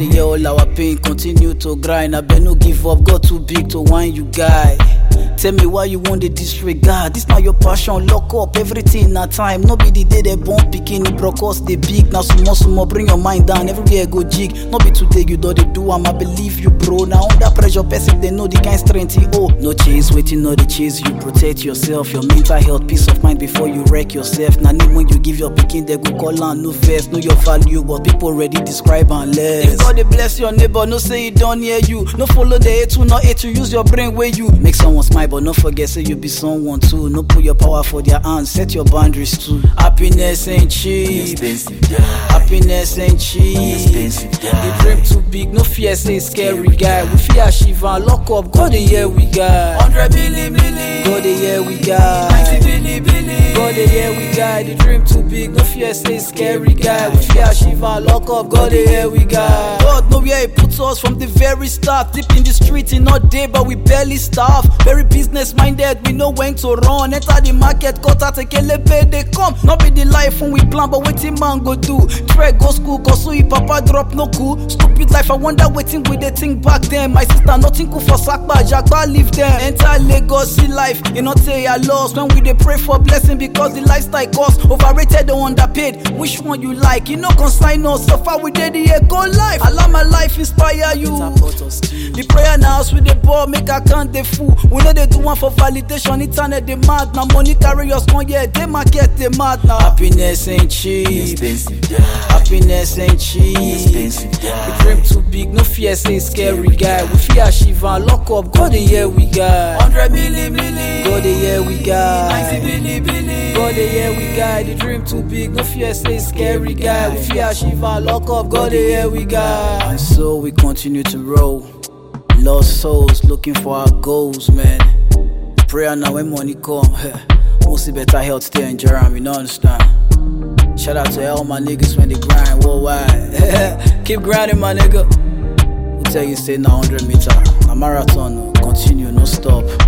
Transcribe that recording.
dey hear all our pain, continue to grind. I bet no give up, God too big to whine you guy. Tell me why you want to disregard. This not your passion, lock up everything na time. No be the day they born pikin, broke us they big. Now sumo, bring your mind down, everywhere go jig. No be today you do they do, I'ma believe you bro. Now under pressure, person they know the kind strength he owe. No chase, waiting, no the chase you. Protect yourself, your mental health, peace of mind before you wreck yourself. Now when you give your pikin, they go call on no verse. Know your value, but people already describe and less. If God they bless your neighbor, no say it don't hear you. No follow the A2, no A2, use your brain where you make someone smile, but no forget say you be someone too. No put your power for their hands, set your boundaries too. Happiness ain't cheap, happiness ain't cheap. The dream too big, no fear say scary guy. We fear Shiva, lock up, go the year we got 100 billion, go the year we got 90 billion, go the year we got. The dream too big, no fear say scary guy. We fear Shiva, lock up, go the year we got. God know where he puts us from the very start. Deep in the street in all day, but we barely starve. Very business minded, we know when to run. Enter the market, cut out a kelepe, they come. Not be the life when we plan, but waiting man go do. Try go school, cause so if papa drop no cool. Stupid life, I wonder waiting with the thing back then. My sister nothing cool for Sakba, Jagba leave them. Enter Lagos, see life, you not say I lost. When we they pray for blessing because the lifestyle cost. Overrated or underpaid, which one you like? You know consign us, so far we did the echo life. Allow my life inspire you. The prayer now with the ball, make I count the fool. We know they do one for validation, internet they mad. Now money carry us on, yeah, they market they mad now. Happiness ain't cheap, happiness ain't cheap. The dream too big, no fear say scary guy. We fear Shiva, lock up, go the year we got 100 billion, go the year we got 90 billion, go the year we got. The dream too big, no fear say scary guy. We fear Shiva, lock up, go the year we got. And so we continue to roll. Lost souls looking for our goals, man. Prayer now when money come, mostly better health stay in Jerome, you know understand. Shout out to all my niggas when they grind worldwide. Keep grinding my nigga. We'll tell you stay now 100 meter. A marathon, continue, no stop.